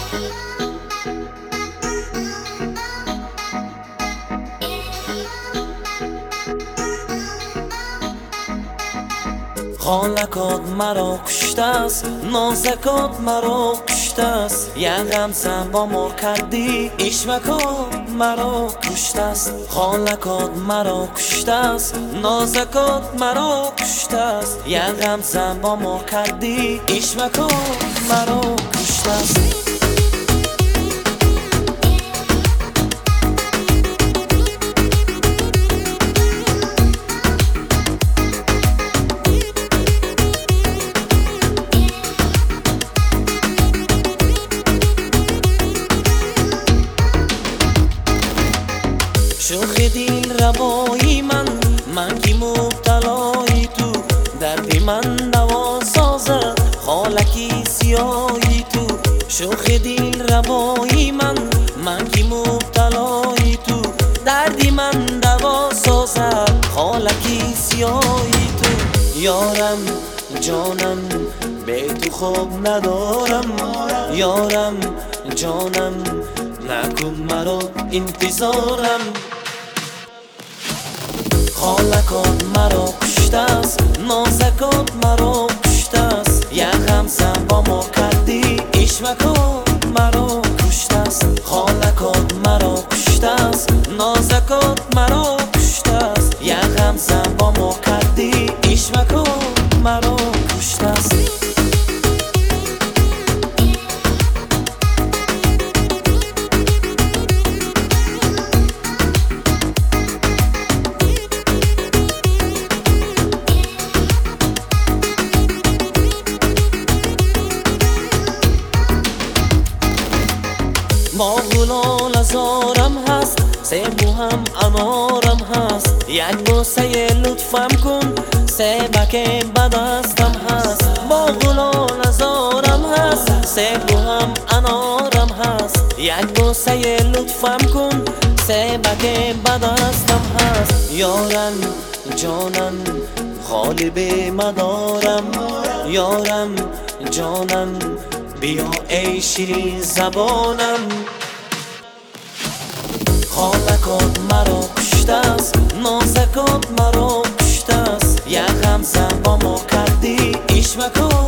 خالکات مرا کشته است، نازکات مرا کشته است. یه غمزه با مار کردی، اشمکات مرا کشته است. خالکات مرا کشته است، نازکات مرا کشته است. یه غمزه با مار کردی، اشمکات مرا کشته است. شوخ دل روایی من که مبتلای تو، دردی من دوا سازد خالکی سیایی تو. شوخ دل روایی من که مبتلای تو، دردی من دوا سازد خالکی سیایی تو. یارم جانم به تو خواب ندارم، یارم جانم نکن مرا انتظارم. خالکات مرا کشته است، نازکات مرا کشته است. یه غمزه با ما کردی، اشمکات مرا کشته است. خالکات مرا کشته است، نازکات مرا کشته است. یه غمزه با ما کردی، اشمکات مرا کشته است. با گلال ازارم هست، سیبو هم انارم هست. یک بوسه لطفم کن، سیبک بدستم هست. با گلال ازارم هست، سیبو هم انارم هست. یک بوسه لطفم کن، سیبک بدستم هست. یارم جانم خالی به مدارم، یارم جانم بیا ای شیرین زبانم. خالکات مرا کشته است، نازکات مرا کشته است. یه غمزه با ما کردی، اشمکات